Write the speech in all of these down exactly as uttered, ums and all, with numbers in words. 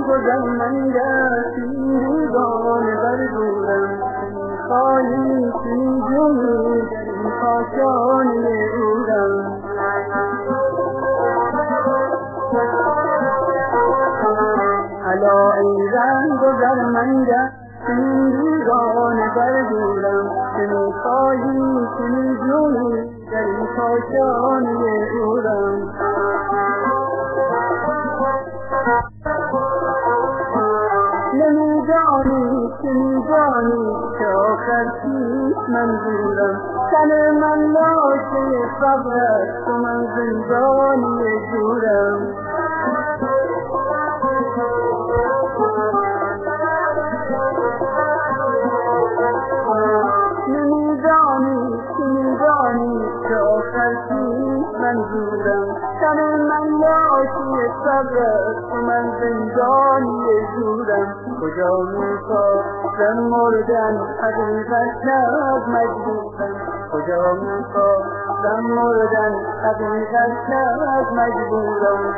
گذر من گشتی روزان بر دورم خواهی چی جویی در این کاشانه عورم الا ای رنگ گذر من گشتی روزان بر دورم چه میخواهی چه میجویی در این کاشانه عورم نمیدانی که میدانی که آخر چیست منظورم تن من لاشه صبر است و من زندانی جورم نمیدانی که میدانی که آخر چیست منظورم تن من لاشه صبر است و من زندانی جورم کجا میخواستم مردن حقیقت نب مجبورم کجا میخواستم مردن حقیقت نب مجبورم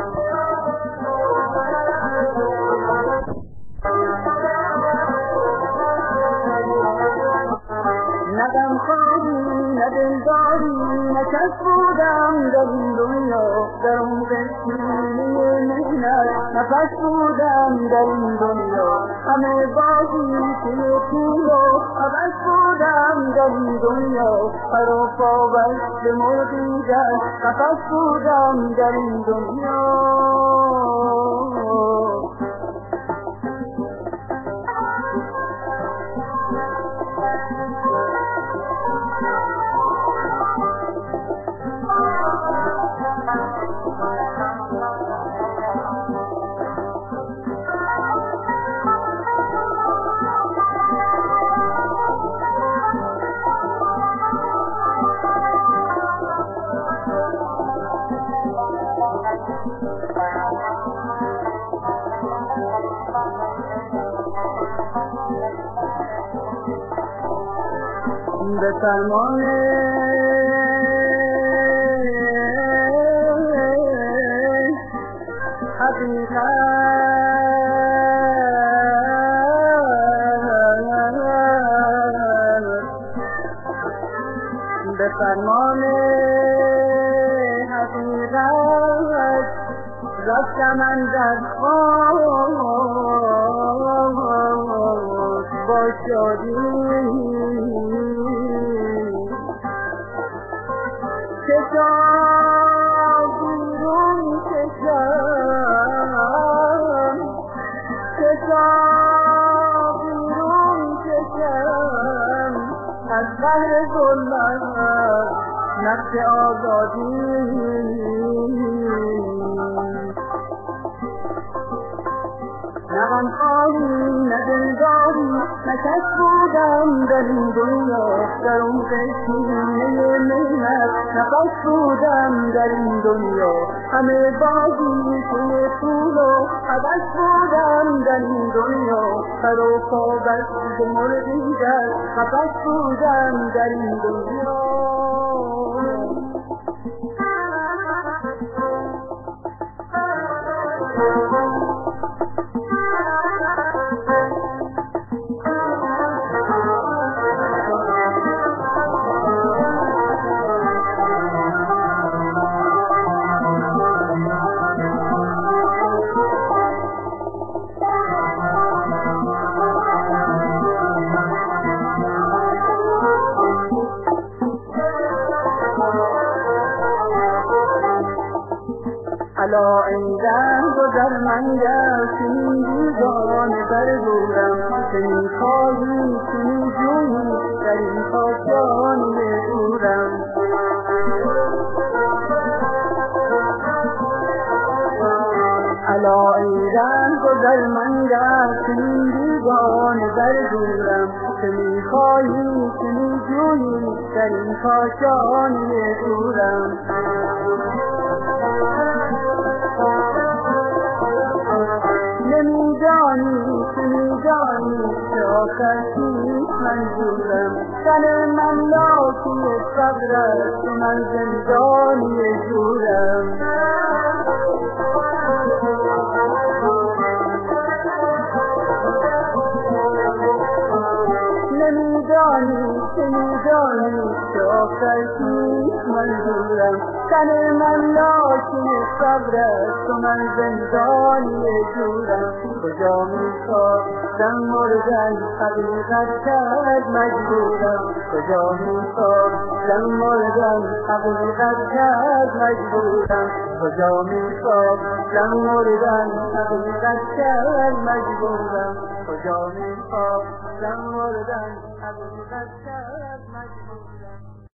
نه غم خواهی نه دلداری نه کس بودم در این دنیا در اون قسمینه مهنت نفس بودم در این دنیا همه بازی که طول و عبث بودم در این دنیا پر و پا بسته مرغی در قفس بودم در این دنیا به فرمان حقیقت به فرمان حقیقت رفتم اندر خاک با شادی کشم بیرون کشم کشم بیرون کشم از قهر ظلمت نفس آزادی نه غم خواهی نه دلداری نه کس بودم در این دنیا در اون قسمینه مهنت نفس بودم در این دنیا همه بازی که طول و عبث بودم در این دنیا پر و پا بسته مرغی در قفس بودم در این دنیا الا ای رنگ گذر من گشتی روزان بر دورم چه میخواهی چه میجویی در این کاشانه عورم الا ای رنگ گذر من گشتی روزان بر دورم چه میخواهی چه میجویی در این کاشانه عورم نمیدانی که میدانی که آخر چیست منظورم تن من لاشه صبر است و من زندانی جورم میدانی که آخر چیز منظورم تن من لاشه صبر است و من زندانی جورم کجا میخواستم مردن حقیقت کرد مجبورم کجا میخواستم مردن حقیقت کرد مجبورم کجا میخواستم مردن حقیقت کرد مجبورم کجا میخواستم مردن حقیقت کرد مجبورم